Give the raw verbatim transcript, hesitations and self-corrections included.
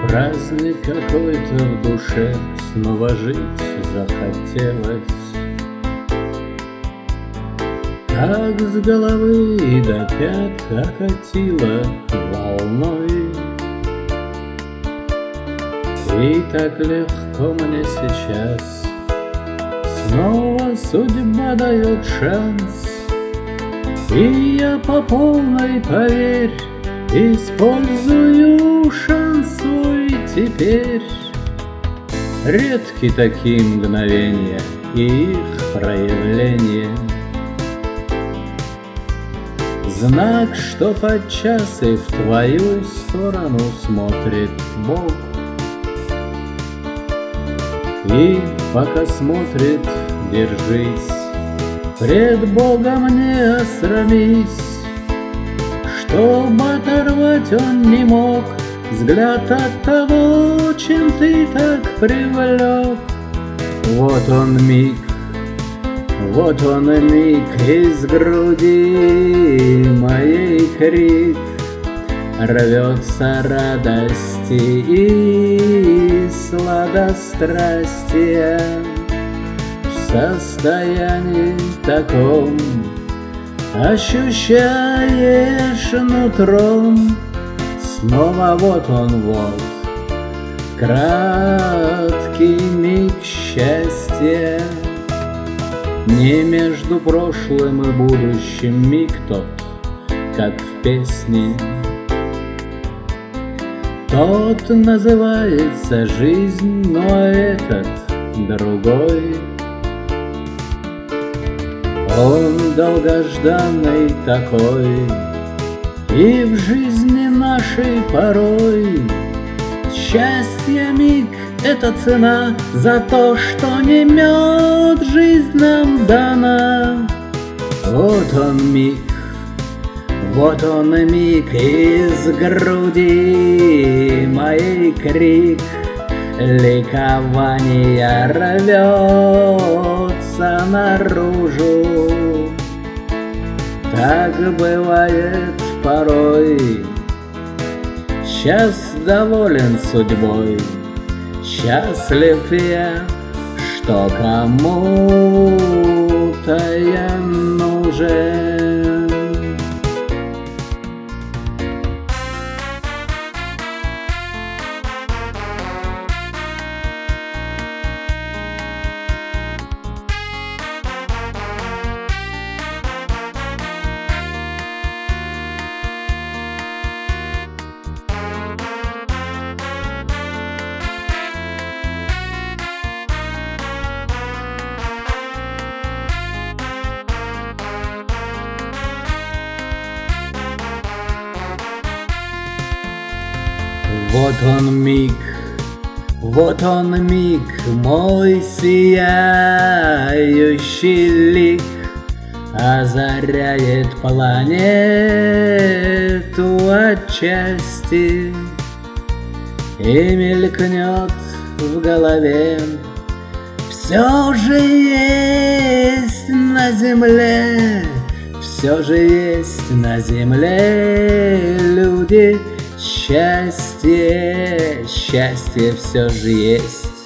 Праздник какой-то в душе, снова жить захотелось. Как с головы до пят окатило волной. И так легко мне сейчас снова судьба дает шанс. И я по полной, поверь, использую шанс свой теперь. Редки такие мгновения и их проявление. Знак, что подчас и в твою сторону смотрит Бог. И пока смотрит, держись, пред Богом не осрамись, чтоб оторвать он не мог взгляд от того, чем ты так привлек. Вот он миг, вот он миг, из груди моей крик, рвется радости и сладострастия. В состоянии таком ощущаешь нутром снова вот он вот, краткий миг счастья. Не между прошлым и будущим миг тот, как в песне. Тот называется жизнь, но этот другой. Он долгожданный такой, и в жизни нашей порой счастье миг — это цена за то, что не мед жизнь нам дана. Вот он миг, вот он миг, из груди моей крик, ликование рвется наружу. Так бывает порой. Сейчас доволен судьбой, счастлив я, что кому-то я нужен. Вот он миг, вот он миг, мой сияющий лик озаряет планету отчасти. И мелькнет в голове: все же есть на земле, все же есть на земле люди. Счастье, счастье все же есть.